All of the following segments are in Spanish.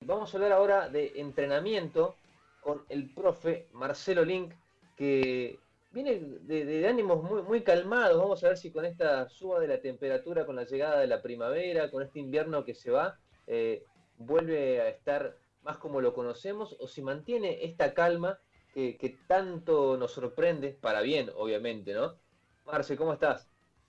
vamos a hablar ahora de entrenamiento con el profe Marcelo Link, que viene de ánimos muy calmados. Vamos a ver si con esta suba de la temperatura, con la llegada de la primavera, con este invierno que se va, vuelve a estar más como lo conocemos, o si mantiene esta calma que tanto nos sorprende, para bien, obviamente, ¿no? Marce, ¿cómo estás?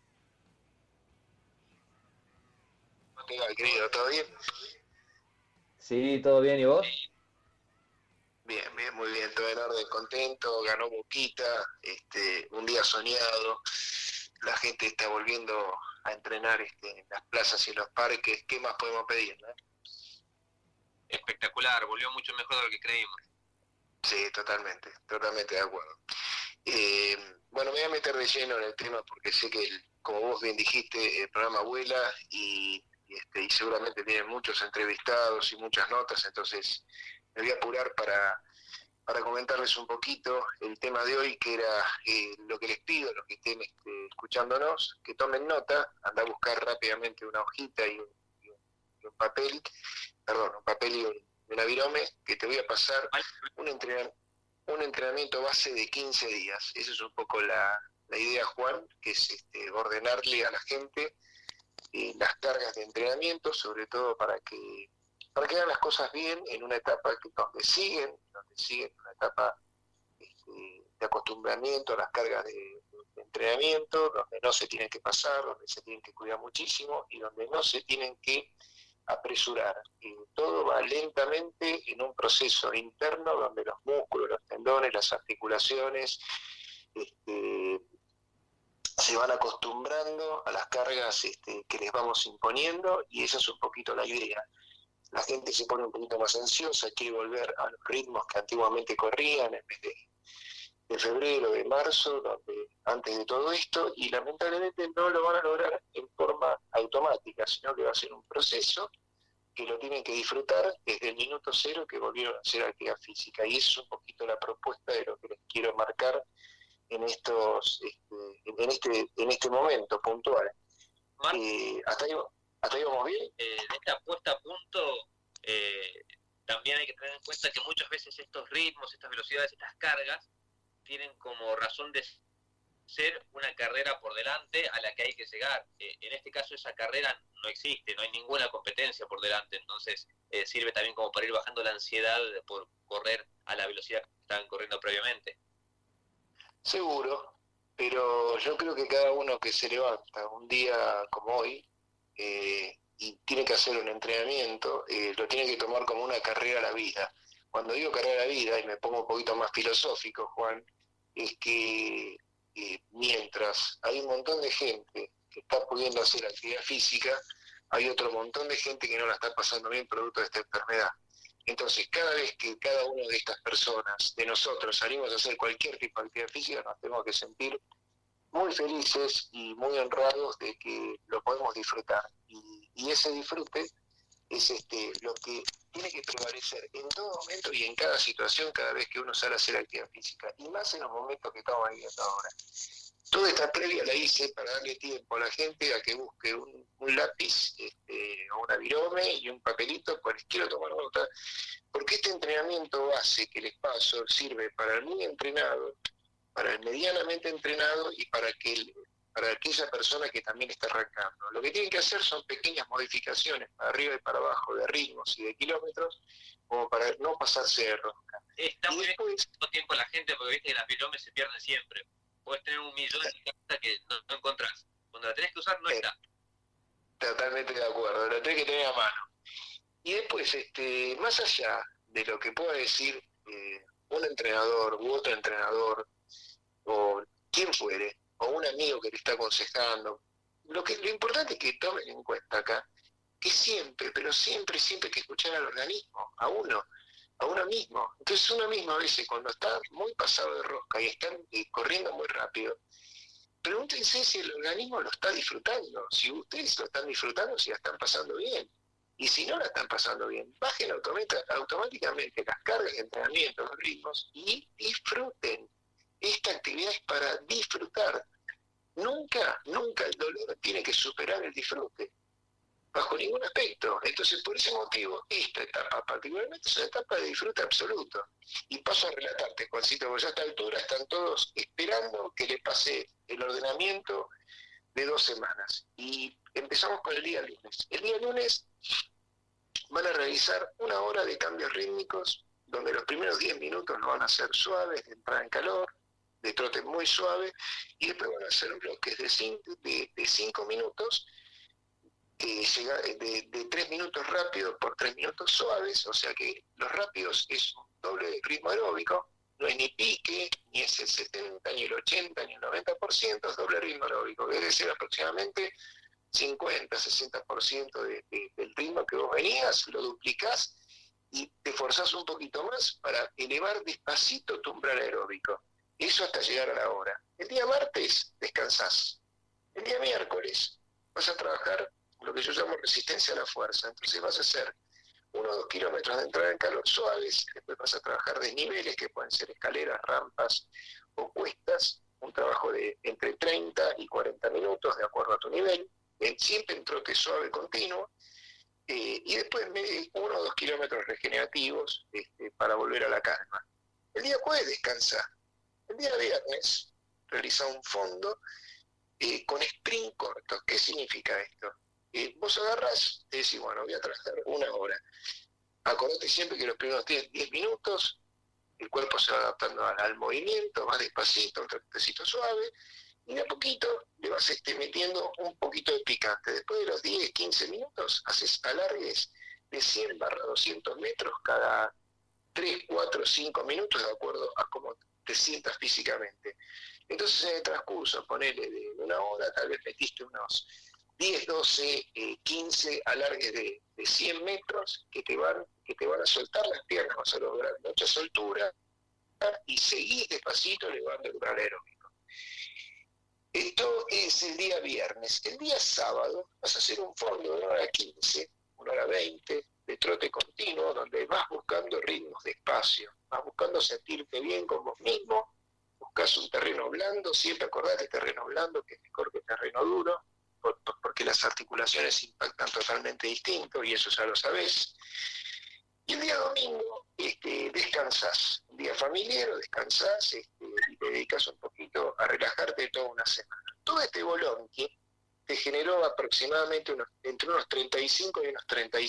¿Qué tal, querido? ¿Todo bien? Sí, todo bien, ¿y vos? Bien, bien, muy bien, todo en orden, contento, ganó Boquita, un día soñado, la gente está volviendo a entrenar en las plazas y en los parques, ¿qué más podemos pedir, no? Espectacular, volvió mucho mejor de lo que creímos. Sí, totalmente de acuerdo. Bueno, me voy a meter de lleno en el tema porque sé que, como vos bien dijiste, el programa vuela y seguramente tiene muchos entrevistados y muchas notas, entonces me voy a apurar para comentarles un poquito el tema de hoy, que era lo que les pido, los que estén escuchándonos, que tomen nota, anda a buscar rápidamente una hojita y un papel, un papel y un avirome, que te voy a pasar un entrenamiento base de 15 días. Esa es un poco la idea, Juan, que es ordenarle a la gente las cargas de entrenamiento, sobre todo para que hagan las cosas bien en una etapa donde siguen una etapa de acostumbramiento a las cargas de entrenamiento, donde no se tienen que pasar, donde se tienen que cuidar muchísimo y donde no se tienen que apresurar. Todo va lentamente en un proceso interno donde los músculos, los tendones, las articulaciones se van acostumbrando a las cargas que les vamos imponiendo, y esa es un poquito la idea. La gente se pone un poquito más ansiosa, quiere volver a los ritmos que antiguamente corrían en vez de febrero, de marzo, donde antes de todo esto, y lamentablemente no lo van a lograr en forma automática, sino que va a ser un proceso que lo tienen que disfrutar desde el minuto cero que volvieron a hacer actividad física, y eso es un poquito la propuesta de lo que les quiero marcar en este momento puntual. ¿Hasta ahí vamos bien? De esta puesta a punto, también hay que tener en cuenta que muchas veces estos ritmos, estas velocidades, estas cargas, tienen como razón de ser una carrera por delante a la que hay que llegar. En este caso esa carrera no existe, no hay ninguna competencia por delante, entonces sirve también como para ir bajando la ansiedad por correr a la velocidad que estaban corriendo previamente. Seguro, pero yo creo que cada uno que se levanta un día como hoy y tiene que hacer un entrenamiento, lo tiene que tomar como una carrera a la vida. Cuando digo carrera a la vida, y me pongo un poquito más filosófico, Juan, es que mientras hay un montón de gente que está pudiendo hacer actividad física, hay otro montón de gente que no la está pasando bien producto de esta enfermedad. Entonces, cada vez que cada una de estas personas, de nosotros, salimos a hacer cualquier tipo de actividad física, nos tenemos que sentir muy felices y muy honrados de que lo podemos disfrutar. Y ese disfrute es lo que tiene que prevalecer en todo momento y en cada situación, cada vez que uno sale a hacer actividad física, y más en los momentos que estamos viviendo ahora. Toda esta previa la hice para darle tiempo a la gente a que busque un lápiz o un avirome y un papelito, pues quiero tomar nota, porque este entrenamiento base que les paso sirve para el muy entrenado, para el medianamente entrenado y para aquella persona que también está arrancando. Lo que tienen que hacer son pequeñas modificaciones para arriba y para abajo de ritmos y de kilómetros, como para no pasarse de rosca. Está muy bien todo tiempo la gente, porque viste que las viromes se pierden siempre. Puedes tener 1.000.000 en casa que no encontrás. Cuando la tenés que usar, no está. Totalmente de acuerdo, la tenés que tener a mano. Y después, más allá de lo que pueda decir un entrenador u otro entrenador, o quien fuere, o un amigo que te está aconsejando, lo importante es que tomen en cuenta acá que siempre, pero siempre hay que escuchar al organismo, a uno mismo. Entonces uno mismo a veces, cuando está muy pasado de rosca y están corriendo muy rápido, pregúntense si el organismo lo está disfrutando, si ustedes lo están disfrutando, si la están pasando bien. Y si no la están pasando bien, bajen automáticamente las cargas de entrenamiento, los ritmos, y disfruten. Esta actividad es para disfrutar. Nunca el dolor tiene que superar el disfrute. bajo ningún aspecto. Entonces, por ese motivo, esta etapa particularmente es una etapa de disfrute absoluto. Y paso a relatarte, Juancito, porque ya a esta altura están todos esperando que le pase el ordenamiento de 2 semanas. Y empezamos con el día lunes. El día lunes van a realizar 1 hora de cambios rítmicos, donde los primeros 10 minutos lo van a hacer suaves, de entrada en calor, de trote muy suave, y después van a hacer bloques de 5 minutos, de 3 minutos rápidos por 3 minutos suaves, o sea que los rápidos es un doble ritmo aeróbico, no es ni pique, ni es el 70, ni el 80, ni el 90%, es doble ritmo aeróbico, es decir, aproximadamente 50-60% del ritmo que vos venías, lo duplicás y te forzás un poquito más para elevar despacito tu umbral aeróbico. Eso hasta llegar a la hora. El día martes descansás. El día miércoles vas a trabajar lo que yo llamo resistencia a la fuerza. Entonces vas a hacer 1 o 2 kilómetros de entrada en calor suaves, después vas a trabajar desniveles que pueden ser escaleras, rampas o cuestas, un trabajo de entre 30 y 40 minutos de acuerdo a tu nivel, siempre en trote suave continuo, y después 1 o 2 kilómetros regenerativos para volver a la calma. El día jueves descansa. El día viernes realiza un fondo con sprint cortos. ¿Qué significa esto? Vos agarrás, te decís, bueno, voy a trabajar 1 hora. Acordate siempre que los primeros 10 minutos el cuerpo se va adaptando al movimiento, más despacito, un trotecito suave, y de a poquito le vas metiendo un poquito de picante. Después de los 10-15 minutos haces alargues de 100/200 metros cada 3, 4, 5 minutos, de acuerdo a cómo te sientas físicamente. Entonces en el transcurso, ponele de 1 hora, tal vez metiste unos 10, 12, 15 alargues de 100 metros que te van a soltar las piernas, vas a lograr mucha soltura y seguís despacito elevando el umbral aeróbico. Esto es el día viernes. El día sábado vas a hacer un fondo de 1 hora 15, 1 hora 20 de trote continuo, donde vas buscando ritmos de espacio, vas buscando sentirte bien con vos mismo, buscas un terreno blando, siempre acordate terreno blando que es mejor que terreno duro, porque las articulaciones impactan totalmente distinto y eso ya lo sabés. Y el día domingo descansás, un día familiar, descansás y te dedicas un poquito a relajarte toda una semana. Todo este bolonqui te generó aproximadamente entre unos 35 y unos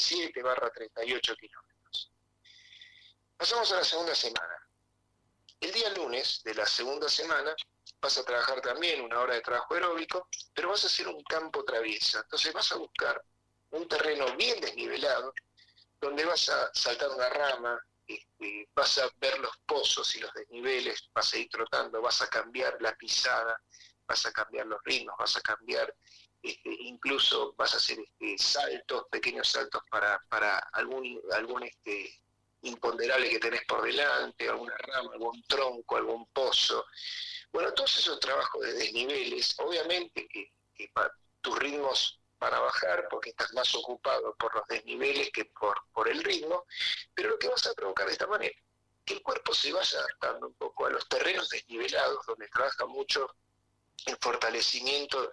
37/38 kilómetros. Pasamos a la segunda semana. El día lunes de la segunda semana vas a trabajar también 1 hora de trabajo aeróbico, pero vas a hacer un campo traviesa. Entonces vas a buscar un terreno bien desnivelado, donde vas a saltar una rama, vas a ver los pozos y los desniveles, vas a ir trotando, vas a cambiar la pisada, vas a cambiar los ritmos, vas a cambiar, incluso vas a hacer saltos, pequeños saltos para algún imponderable que tenés por delante, alguna rama, algún tronco, algún pozo. Bueno, todos esos trabajos de desniveles, obviamente que tus ritmos van a bajar porque estás más ocupado por los desniveles que por el ritmo, pero lo que vas a provocar de esta manera, que el cuerpo se vaya adaptando un poco a los terrenos desnivelados, donde trabaja mucho el fortalecimiento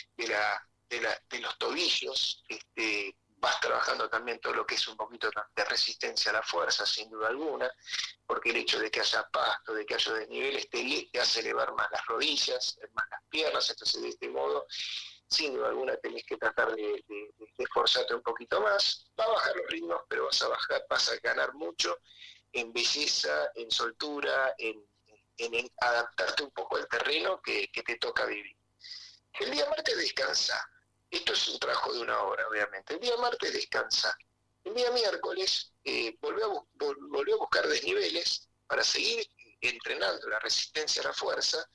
de los tobillos, vas trabajando también todo lo que es un poquito de resistencia a la fuerza, sin duda alguna, porque el hecho de que haya pasto, de que haya desniveles, te hace elevar más las rodillas, más las piernas, entonces de este modo, sin duda alguna, tenés que tratar de esforzarte un poquito más. Va a bajar los ritmos, pero vas a ganar mucho en belleza, en soltura, en adaptarte un poco al terreno que te toca vivir. El día martes descansa. Esto es un trabajo de 1 hora, obviamente. El día martes descansa. El día miércoles volvió a buscar desniveles para seguir entrenando la resistencia a la fuerza,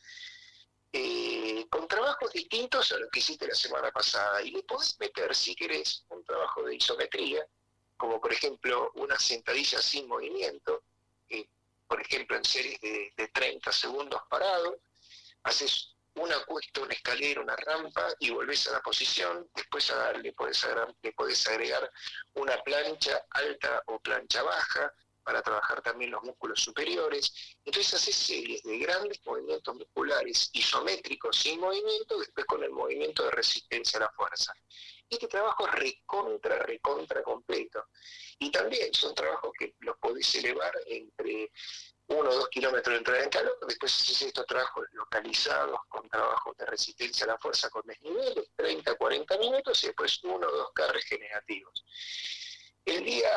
con trabajos distintos a los que hiciste la semana pasada. Y le podés meter, si querés, un trabajo de isometría, como por ejemplo una sentadilla sin movimiento, por ejemplo en series de 30 segundos parado, haces una cuesta, una escalera, una rampa y volvés a la posición. Después le podés agregar una plancha alta o plancha baja para trabajar también los músculos superiores. Entonces haces series de grandes movimientos musculares isométricos sin movimiento, después con el movimiento de resistencia a la fuerza. Este trabajo es recontra completo. Y también son trabajos que los podés elevar entre 1 o 2 kilómetros de entrada en calor, después haces estos trabajos localizados con trabajos de resistencia a la fuerza con desniveles, 30 a 40 minutos, y después 1 o 2 K regenerativos. El día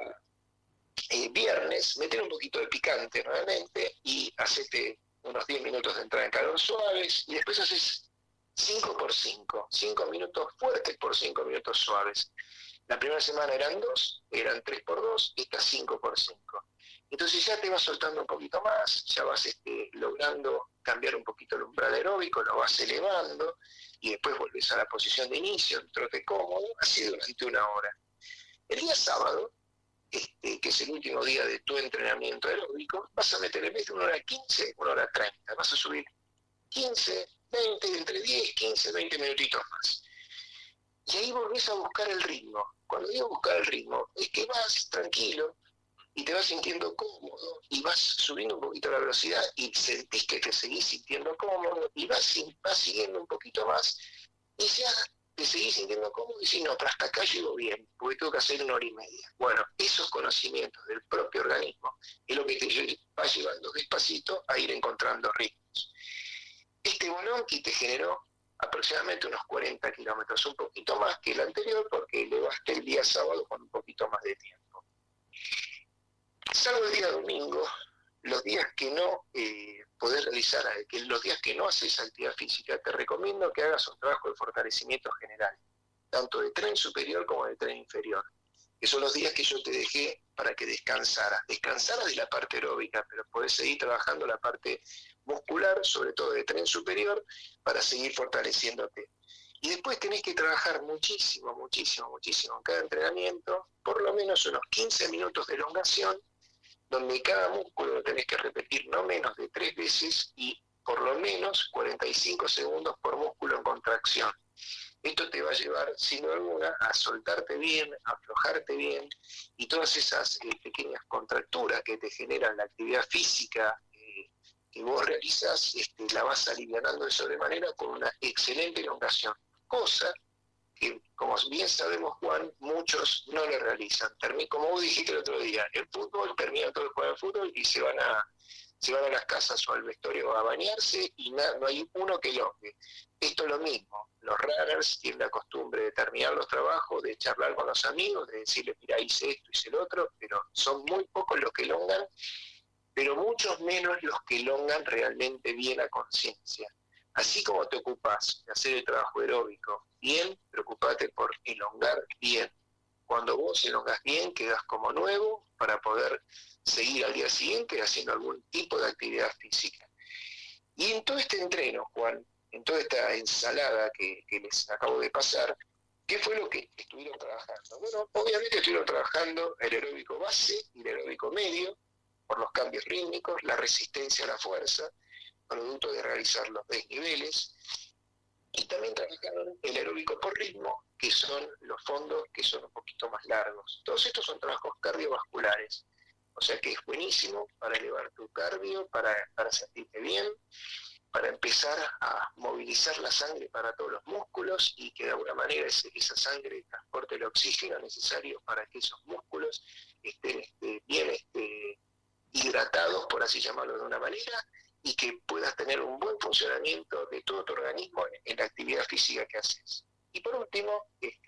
viernes, metele un poquito de picante nuevamente y hacete unos 10 minutos de entrada en calor suaves, y después haces 5 por 5, 5 minutos fuertes por 5 minutos suaves. La primera semana eran 2, eran 3 por 2, esta 5 por 5. Entonces ya te vas soltando un poquito más, ya vas logrando cambiar un poquito el umbral aeróbico, lo vas elevando, y después volvés a la posición de inicio, el trote cómodo, así durante 1 hora. El día sábado, que es el último día de tu entrenamiento aeróbico, vas a meter en vez de 1 hora 15, 1 hora 30, vas a subir 15, 20, entre 10, 15, 20 minutitos más. Y ahí volvés a buscar el ritmo. Cuando digo buscar el ritmo, es que vas tranquilo y te vas sintiendo cómodo y vas subiendo un poquito la velocidad y sentís que te seguís sintiendo cómodo y vas siguiendo un poquito más y ya te seguís sintiendo cómodo y decís, no, pero hasta acá llego bien, porque tengo que hacer 1 hora y media. Bueno, esos conocimientos del propio organismo es lo que te va llevando despacito a ir encontrando ritmos. Este Bolonqui te generó aproximadamente unos 40 kilómetros, un poquito más que el anterior porque elevaste el día sábado con un poquito más de tiempo. Salvo el día domingo, los días que no podés realizar, los días que no haces actividad física, te recomiendo que hagas un trabajo de fortalecimiento general, tanto de tren superior como de tren inferior, que son los días que yo te dejé para que descansaras de la parte aeróbica, pero podés seguir trabajando la parte muscular, sobre todo de tren superior, para seguir fortaleciéndote. Y después tenés que trabajar muchísimo en cada entrenamiento, por lo menos unos 15 minutos de elongación, donde cada músculo lo tenés que repetir no menos de 3 veces y por lo menos 45 segundos por músculo en contracción. Esto te va a llevar, sin duda alguna, a soltarte bien, a aflojarte bien, y todas esas pequeñas contracturas que te generan la actividad física que vos realizas, la vas alivianando de sobremanera con una excelente elongación, cosa que, como bien sabemos, Juan, muchos no lo realizan. Como vos dijiste el otro día, el fútbol, termina todo el juego de fútbol y se van a las casas o al vestuario a bañarse y no hay uno que elongue. Esto es lo mismo, los runners tienen la costumbre de terminar los trabajos, de charlar con los amigos, de decirles, mira, hice esto, hice el otro, pero son muy pocos los que elongan, pero muchos menos los que elongan realmente bien a conciencia. Así como te ocupas de hacer el trabajo aeróbico bien, preocupate por elongar bien. Cuando vos elongas bien, quedás como nuevo para poder seguir al día siguiente haciendo algún tipo de actividad física. Y en todo este entreno, Juan, en toda esta ensalada que les acabo de pasar, ¿qué fue lo que estuvieron trabajando? Bueno, obviamente estuvieron trabajando el aeróbico base y el aeróbico medio, por los cambios rítmicos, la resistencia a la fuerza, producto de realizar los desniveles, y también trabajaron el aeróbico por ritmo, que son los fondos que son un poquito más largos. Todos estos son trabajos cardiovasculares, o sea que es buenísimo para elevar tu cardio, para sentirte bien, para empezar a movilizar la sangre para todos los músculos y que de alguna manera esa sangre transporte el oxígeno necesario para que esos músculos estén bien hidratados, por así llamarlo de una manera, y que puedas tener un buen funcionamiento de todo tu organismo en la actividad física que haces. Y por último,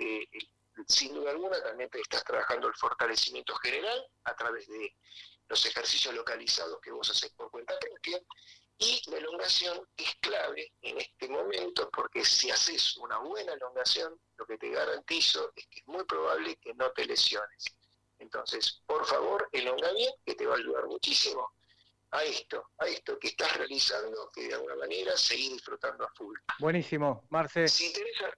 sin duda alguna también te estás trabajando el fortalecimiento general a través de los ejercicios localizados que vos haces por cuenta propia, y la elongación es clave en este momento porque si haces una buena elongación, lo que te garantizo es que es muy probable que no te lesiones. Entonces, por favor, elonga bien, que te va a ayudar muchísimo a esto que estás realizando, que de alguna manera seguís disfrutando a full. Buenísimo, Marce. Si interesa,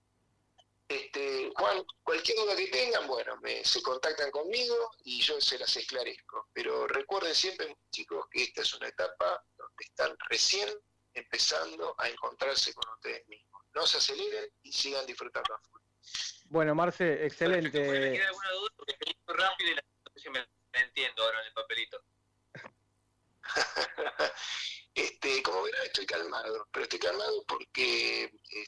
Juan, cualquier duda que tengan, bueno, se contactan conmigo y yo se las esclarezco. Pero recuerden siempre, chicos, que esta es una etapa donde están recién empezando a encontrarse con ustedes mismos. No se aceleren y sigan disfrutando a full. Bueno, Marce, excelente. Perfecto, ¿me queda alguna duda? Porque estoy muy rápido y la me entiendo. calmando ahora en el papelito. Como verán, estoy calmado, pero estoy calmado porque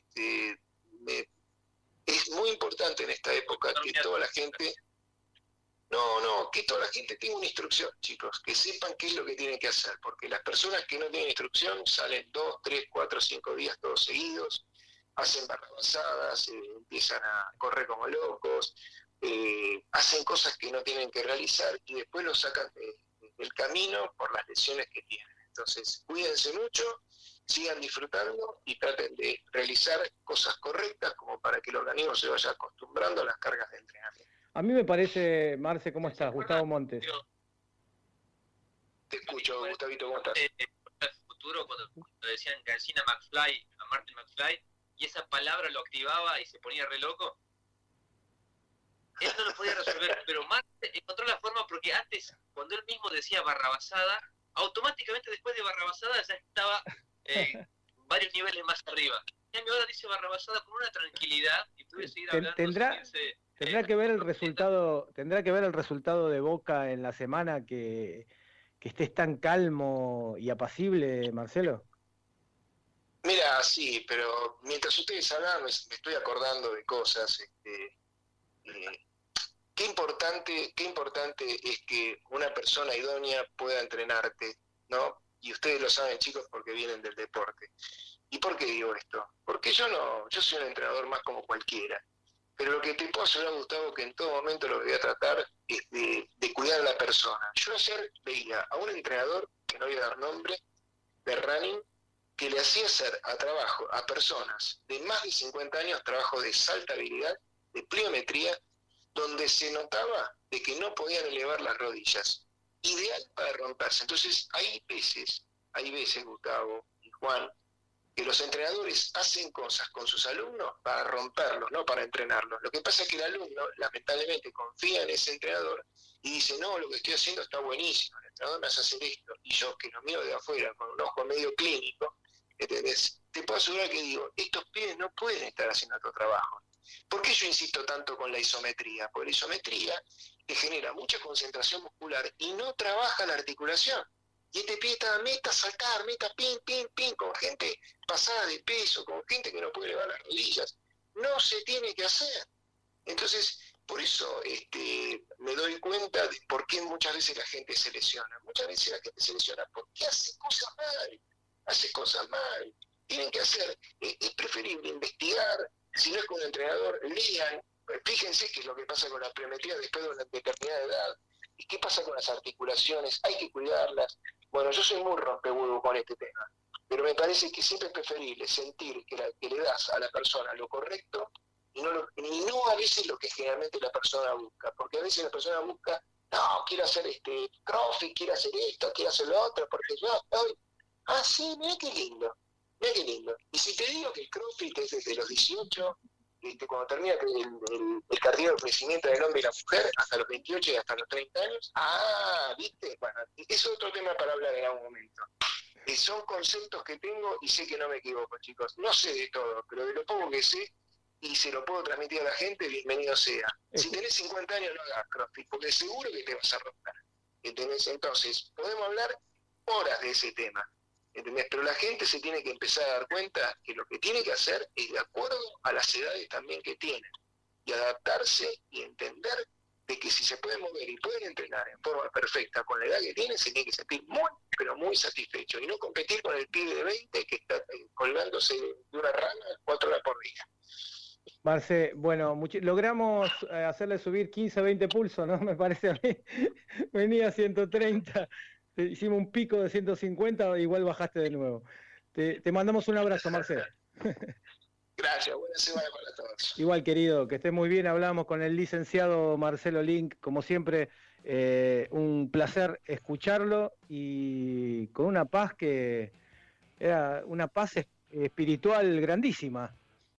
es muy importante en esta época que toda la gente, que toda la gente tenga una instrucción, chicos, que sepan qué es lo que tienen que hacer, porque las personas que no tienen instrucción salen 2, 3, 4, 5 días todos seguidos, hacen barrabasadas, empiezan a correr como locos, hacen cosas que no tienen que realizar y después lo sacan del camino por las lesiones que tienen. Entonces, cuídense mucho, sigan disfrutando y traten de realizar cosas correctas como para que el organismo se vaya acostumbrando a las cargas de entrenamiento. A mí me parece, Marce, ¿cómo estás? Gustavo Montes. Te escucho, Gustavito, ¿cómo estás? En el futuro, cuando decían Gancina McFly, a Martin McFly, y esa palabra lo activaba y se ponía re loco, él no lo podía resolver, pero Martin encontró la forma porque antes, cuando él mismo decía barrabasada, automáticamente después de barrabasada ya estaba varios niveles más arriba. Y ahora dice barrabasada con una tranquilidad y puede seguir hablando. Tendrá que ver el resultado de Boca en la semana que estés tan calmo y apacible, Marcelo. Mira, sí, pero mientras ustedes hablan me estoy acordando de cosas. Qué importante es que una persona idónea pueda entrenarte, ¿no? Y ustedes lo saben, chicos, porque vienen del deporte. ¿Y por qué digo esto? Porque yo soy un entrenador más como cualquiera. Pero lo que te puedo asegurar, Gustavo, que en todo momento lo que voy a tratar es de cuidar a la persona. Yo ayer veía a un entrenador, que no voy a dar nombre, de running, que le hacía hacer a personas de más de 50 años trabajo de saltabilidad, de pliometría, donde se notaba de que no podían elevar las rodillas. Ideal para romperse. Entonces, hay veces, Gustavo y Juan, que los entrenadores hacen cosas con sus alumnos para romperlos, no para entrenarlos. Lo que pasa es que el alumno, lamentablemente, confía en ese entrenador y dice, no, lo que estoy haciendo está buenísimo, el entrenador me hace hacer esto, y yo, que lo miro de afuera, con un ojo medio clínico, ¿entendés? Te puedo asegurar que digo, estos pibes no pueden estar haciendo otro trabajo. ¿Por qué yo insisto tanto con la isometría? Porque la isometría te genera mucha concentración muscular y no trabaja la articulación. Y este pie está meta saltar, meta pin, con gente pasada de peso, con gente que no puede elevar las rodillas. No se tiene que hacer. Entonces, por eso me doy cuenta de por qué muchas veces la gente se lesiona. Muchas veces la gente se lesiona porque hace cosas mal. Tienen que hacer, es preferible investigar, si no es con un entrenador, lean, fíjense qué es lo que pasa con la pliometría después de una determinada edad, y qué pasa con las articulaciones, hay que cuidarlas. Bueno, yo soy muy rompehuevo con este tema, pero me parece que siempre es preferible sentir que le das a la persona lo correcto y no a veces lo que generalmente la persona busca, porque a veces la persona busca, no, quiero hacer crossfit, quiero hacer esto, quiero hacer lo otro, porque yo estoy, sí, mira qué lindo. Y si te digo que el crossfit es desde los 18, cuando termina el carril de crecimiento del hombre y la mujer, hasta los 28 y hasta los 30 años, ¿viste? Bueno, es otro tema para hablar en algún momento. Son conceptos que tengo y sé que no me equivoco, chicos. No sé de todo, pero de lo poco que sé y se lo puedo transmitir a la gente, bienvenido sea. Si tenés 50 años, no hagas crossfit, porque seguro que te vas a romper. ¿Entendés? Entonces, podemos hablar horas de ese tema. ¿Entendés? Pero la gente se tiene que empezar a dar cuenta que lo que tiene que hacer es de acuerdo a las edades también que tienen y adaptarse y entender de que si se pueden mover y pueden entrenar en forma perfecta con la edad que tienen, se tiene que sentir muy, pero muy satisfecho y no competir con el pibe de 20 que está colgándose de una rama 4 horas por día. Marce, bueno, logramos hacerle subir 15, 20 pulsos, ¿no? Me parece a mí. Venía a 130. Hicimos un pico de 150, igual bajaste de nuevo. Te mandamos un abrazo, Marcelo. Gracias, buena semana para todos. Igual, querido, que estés muy bien. Hablamos con el licenciado Marcelo Link, como siempre, un placer escucharlo y con una paz que era una paz espiritual grandísima.